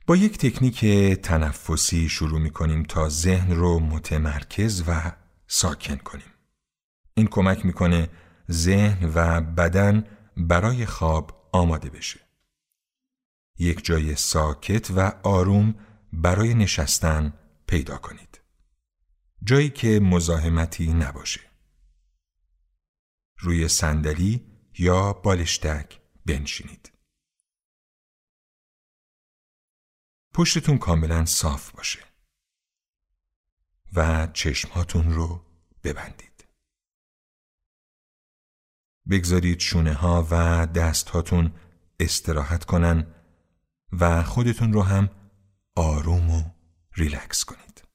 با یک تکنیک تنفسی شروع می‌کنیم تا ذهن رو متمرکز و ساکن کنیم. این کمک می‌کنه ذهن و بدن برای خواب آماده بشه. یک جای ساکت و آروم برای نشستن پیدا کنید. جایی که مزاحمتی نباشه. روی صندلی یا بالشتک بنشینید. پشتتون کاملا صاف باشه و چشماتون رو ببندید. بگذارید شونه ها و دست هاتون استراحت کنن و خودتون رو هم آروم و ریلکس کنید.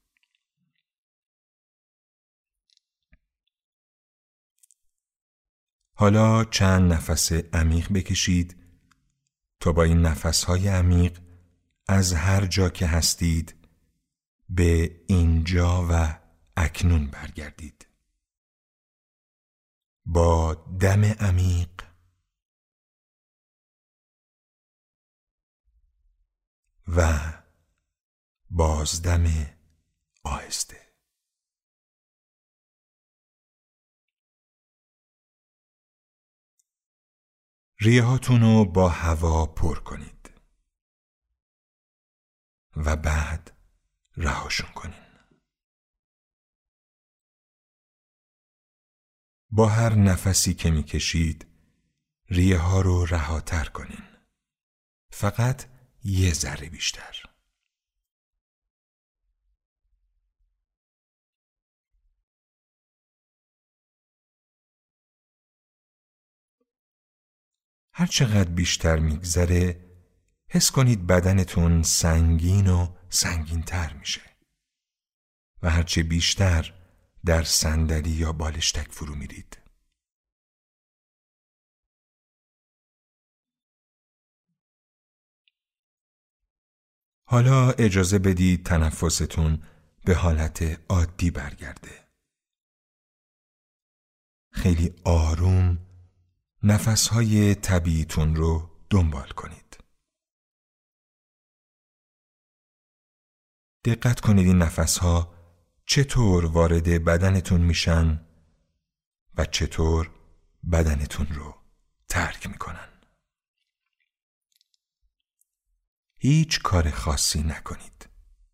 حالا چند نفس عمیق بکشید تا با این نفس‌های عمیق از هر جا که هستید به اینجا و اکنون برگردید. با دم عمیق و بازدم آهسته. ریه‌هاتون رو با هوا پر کنید و بعد رهاشون کنین. با هر نفسی که میکشید ریه‌ها رو رهاتر کنین. فقط یه ذره بیشتر. هر چقدر بیشتر میگذره حس کنید بدنتون سنگین و سنگین‌تر میشه و هرچه بیشتر در صندلی یا بالشتک فرو میرید. حالا اجازه بدید تنفستون به حالت عادی برگرده. خیلی آروم نفسهای طبیعیتون رو دنبال کنید. دقت کنید این نفسها چطور وارد بدنتون میشن و چطور بدنتون رو ترک میکنن. هیچ کار خاصی نکنید.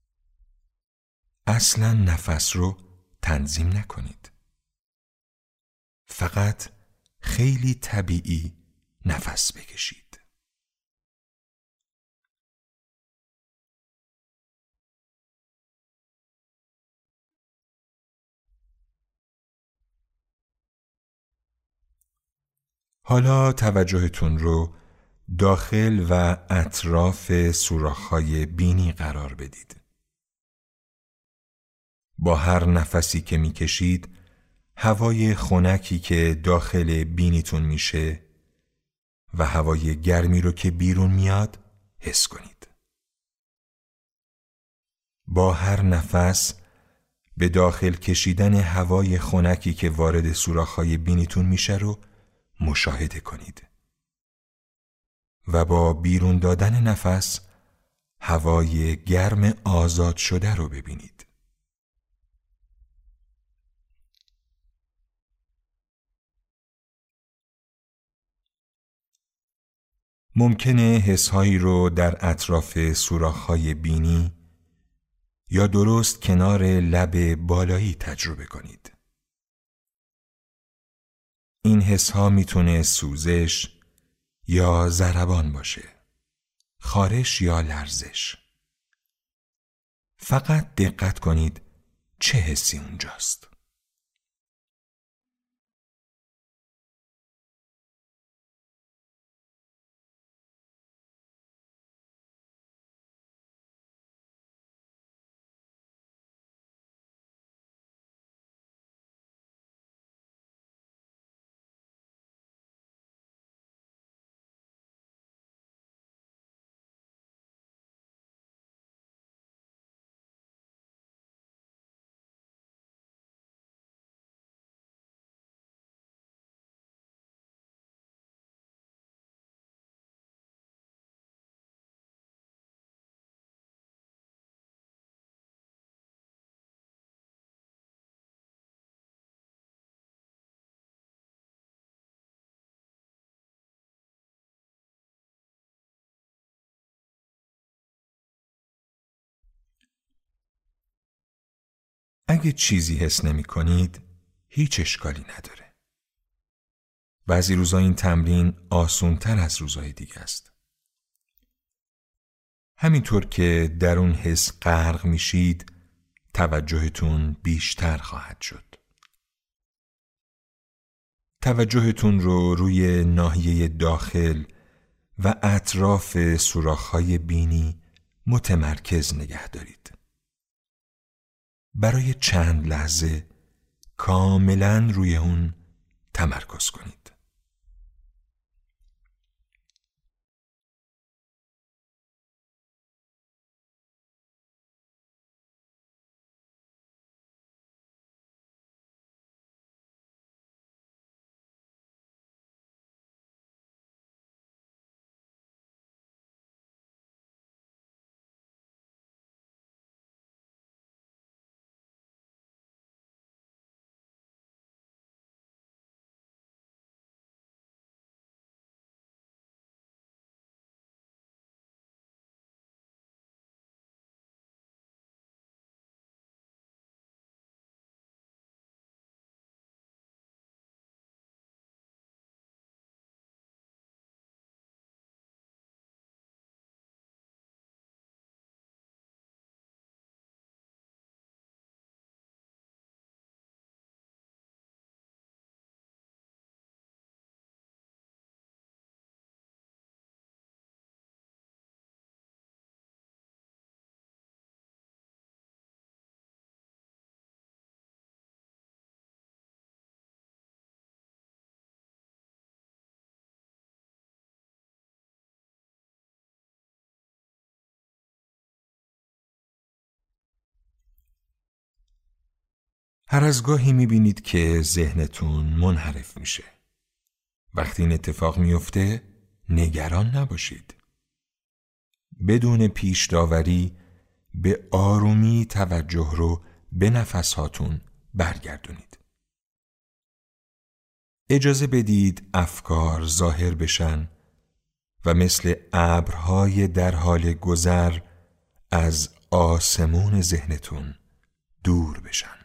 اصلا نفس رو تنظیم نکنید. فقط خیلی طبیعی نفس بکشید. حالا توجهتون رو داخل و اطراف سوراخ‌های بینی قرار بدید. با هر نفسی که میکشید هوای خنکی که داخل بینیتون میشه و هوای گرمی رو که بیرون میاد حس کنید. با هر نفس به داخل کشیدن هوای خنکی که وارد سوراخ‌های بینیتون میشه رو مشاهده کنید و با بیرون دادن نفس هوای گرم آزاد شده رو ببینید. ممکنه حس‌هایی رو در اطراف سوراخ‌های بینی یا درست کنار لب بالایی تجربه کنید. این حس‌ها میتونه سوزش یا ضربان باشه، خارش یا لرزش. فقط دقت کنید چه حسی اونجاست. اگه چیزی حس نمی کنید، هیچ اشکالی نداره. بعضی روزا این تمرین آسان‌تر از روزهای دیگه است. همینطور که در اون حس غرق میشید، توجهتون بیشتر خواهد شد. توجهتون رو روی ناحیه داخل و اطراف سوراخ‌های بینی متمرکز نگه دارید. برای چند لحظه کاملاً روی اون تمرکز کنید. هر از گاهی میبینید که ذهنتون منحرف میشه. وقتی این اتفاق میفته، نگران نباشید. بدون پیش داوری به آرومی توجه رو به نفساتون برگردونید. اجازه بدید افکار ظاهر بشن و مثل ابرهای در حال گذر از آسمون ذهنتون دور بشن.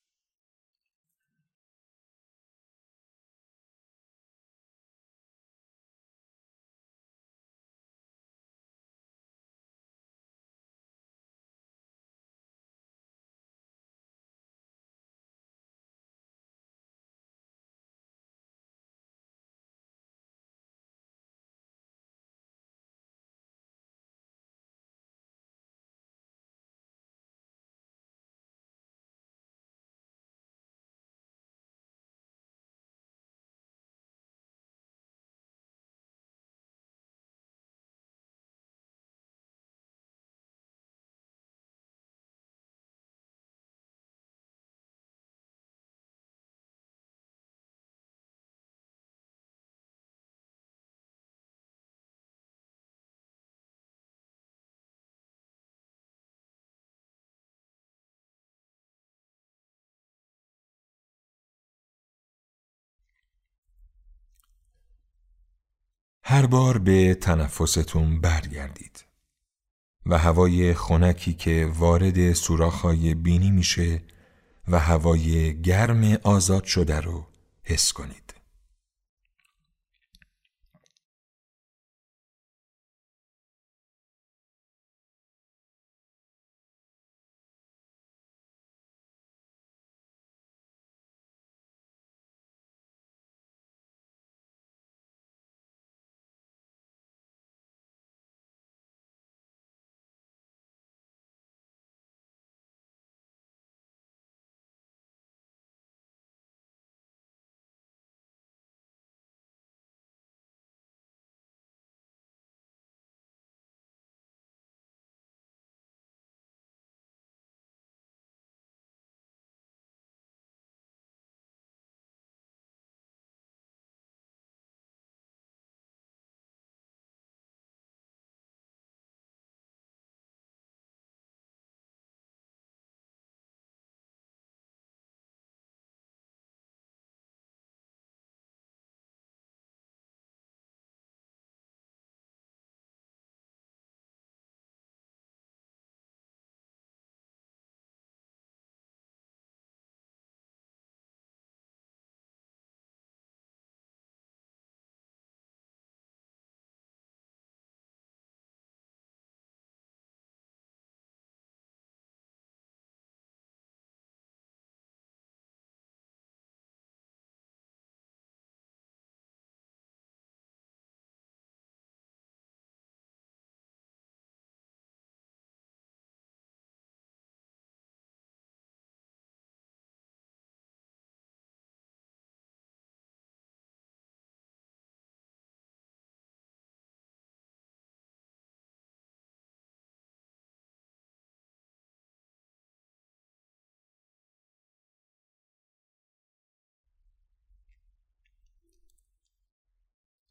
هر بار به تنفستون برگردید و هوای خنکی که وارد سوراخ‌های بینی میشه و هوای گرم آزاد شده رو حس کنید.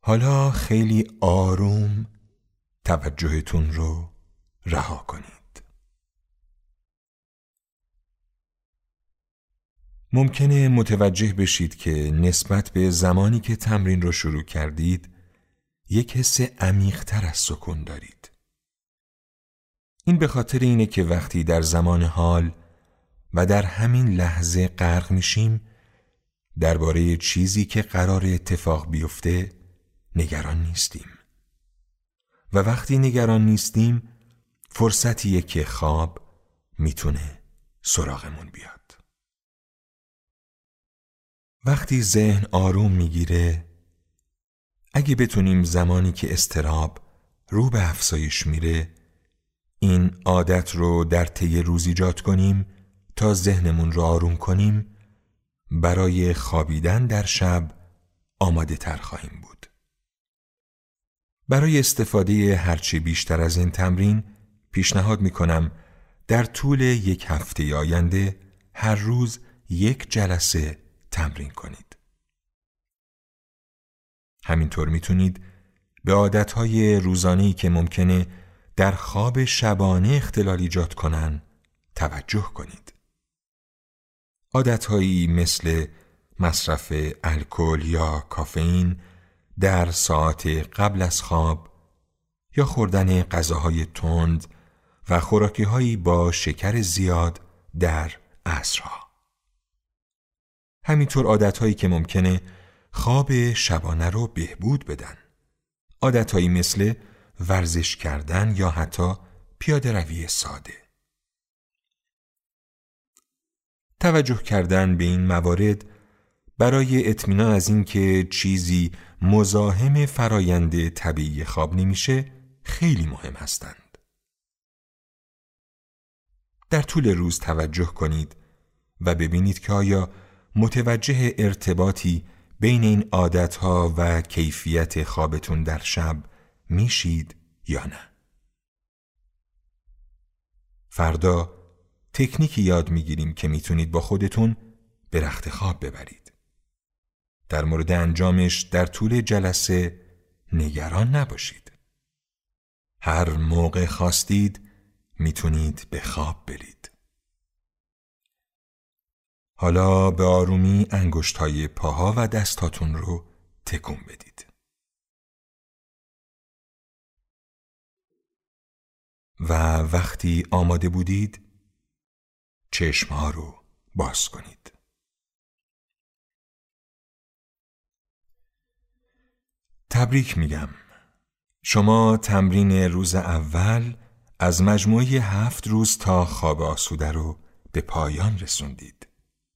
حالا خیلی آروم توجهتون رو رها کنید. ممکنه متوجه بشید که نسبت به زمانی که تمرین رو شروع کردید یک حس عمیق‌تر از سکون دارید. این به خاطر اینه که وقتی در زمان حال و در همین لحظه غرق میشیم درباره چیزی که قرار اتفاق بیفته نگران نیستیم و وقتی نگران نیستیم فرصتیه که خواب میتونه سراغمون بیاد. وقتی ذهن آروم میگیره اگه بتونیم زمانی که اضطراب رو به افزایش میره این عادت رو در طی روز ایجاد کنیم تا ذهنمون رو آروم کنیم برای خوابیدن در شب آماده تر خواهیم بود. برای استفاده هرچی بیشتر از این تمرین پیشنهاد میکنم در طول یک هفته آینده هر روز یک جلسه تمرین کنید. همینطور میتونید به عادتهای روزانه‌ای که ممکنه در خواب شبانه اختلال ایجاد کنن توجه کنید. عادتهایی مثل مصرف الکل یا کافئین در ساعت قبل از خواب یا خوردن غذاهای تند و خوراکی‌هایی با شکر زیاد در عصرها. همینطور عادتهایی که ممکنه خواب شبانه رو بهبود بدن. عادتهایی مثل ورزش کردن یا حتی پیاده روی ساده. توجه کردن به این موارد برای اطمینان از اینکه چیزی مزاحم فرایند طبیعی خواب نمیشه خیلی مهم هستند. در طول روز توجه کنید و ببینید که آیا متوجه ارتباطی بین این عادتها و کیفیت خوابتون در شب میشید یا نه. فردا تکنیکی یاد میگیریم که میتونید با خودتون به رخت خواب ببرید. در مورد انجامش در طول جلسه نگران نباشید. هر موقع خواستید میتونید به خواب برید. حالا به آرومی انگشت‌های پاها و دستاتون رو تکون بدید. و وقتی آماده بودید چشم‌ها رو باز کنید. تبریک میگم. شما تمرین روز اول از مجموعه 7 روز تا خواب آسوده رو به پایان رسوندید.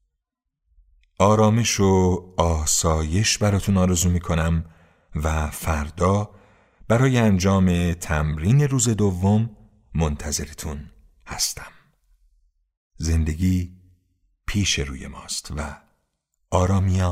آرامش و آسایش براتون آرزو میکنم و فردا برای انجام تمرین روز دوم منتظرتون هستم. زندگی پیش روی ماست و آرامی